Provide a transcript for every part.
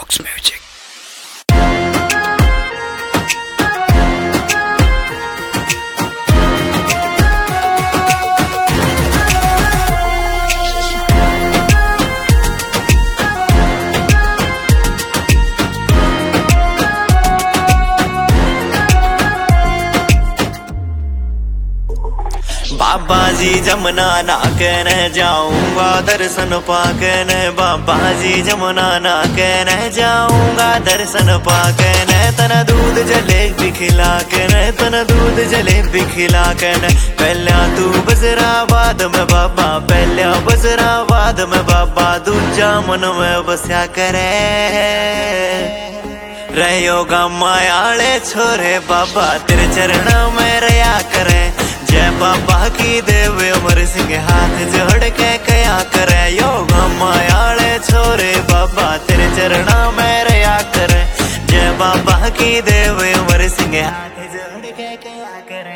Box Music। बाबा जी जमुना नाकन जाऊंगा दर्शन पाकन, बाबा जी जमुना नाकन जाऊंगा दर्शन पाकन। तन दूध जलेबी खिलाकन, तन दूध जलेबी खिलाकन। पहला तू बजराबाद में बाबा, पहला बजराबाद में बाबा, दूजा मन में बस्या करे। रहो गमायाले छोरे बाबा, तेरे चरण में रया करे। जय बाबा की देव अमर सिंह हाथ जोड़ के कया करे। योग मायाले छोरे बाबा, तेरे चरणा में रया करे। जय बाबा की देव अमर सिंह हाथ जोड़ के कया करे।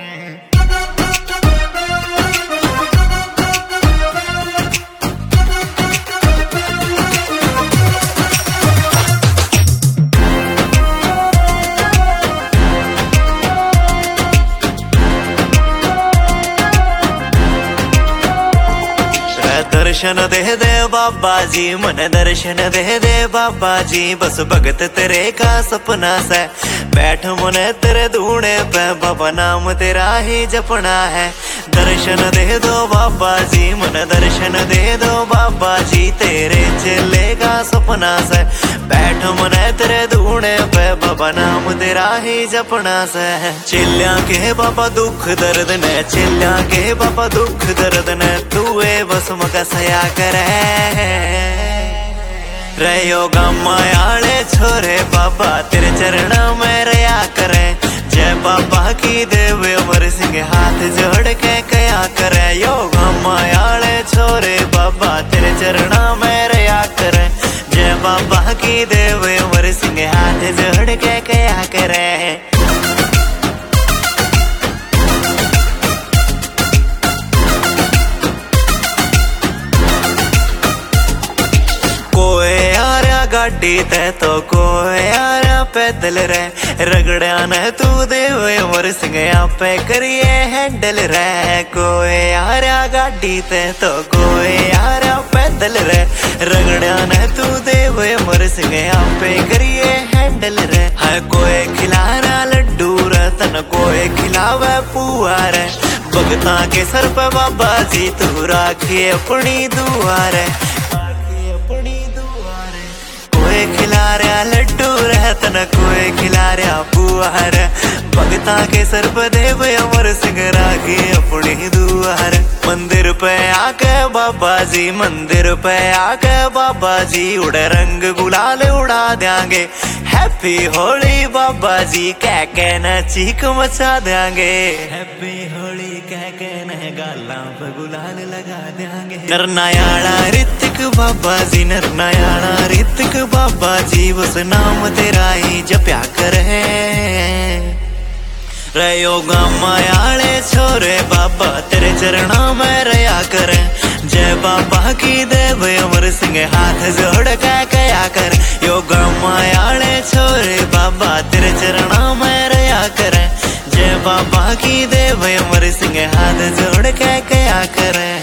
दर्शन दे दे बाबा जी, मन दर्शन दे दे बाबा जी। बस भगत तेरे का सपना से बैठ मन तेरे धूणे पे, बाबा नाम तेरा ही जपना है। दर्शन दे दो बाबा जी, मन दर्शन दे दो बाबा जी। तेरे चेले का सपना से बैठ मन तेरे धूणे पे, बाबा नाम तेरा ही जपना से। चेलिया के बाबा दुख दर्द ने, चेलिया के बाबा दुख दर्द ने, तू बस मका सया करे। रहो गमायाले छोरे बाबा, तेरे चरण में रया करे। जय बाबा की देव अमर सिंह हाथ जोड़ के कया करे। यो गमायाले छोरे बाबा, तेरे चरण में रया करे। जय बाबा की देव अमर सिंह हाथ जोड़ के कया करे। गाड़ी ते तो कोई यारा पैदल रे, रगड़िया ने तू देव अमर सिंह आपे करिए हैंडल रे। कोई यारा गाड़ी ते तो कोई यारा पैदल रे, रगड़िया ने तू देव अमर सिंह आपे करिए हैंडल रे। है कोई खिलाना लड्डू रे, तन कोई खिलावे पुआ रे। भगता के सर पे बाबा जी तू राखिए अपनी दुआ रे। कोई खिला रहा लड्डू रे, तन कोई खिला रहा बुआ रे। भगता के सर पे देव अमर सिंह राखी अपनी दुआ रे। मंदिर पे आके बाबा जी, मंदिर पे आके बाबा जी, उड़े रंग गुलाल उड़ा देंगे। हैप्पी होली बाबा जी कह के न चीख मचा देंगे। हैप्पी होली कह के न गाला पे गुलाल लगा देंगे। नरनायाला ऋतिक बाबा जी, नरनायाला ऋतिक बाबा जी, उस नाम तेरा ही जप्या करे। रहो गमायाले छोरे बाबा, तेरे चरणा में रया करे। जय बाबा की देव अमर सिंह हाथ जोड़ के कया कर। यो गमायाले छोरे बाबा, तेरे चरणा में रया करे। जय बाबा की देव अमर सिंह हाथ जोड़ के कया करे।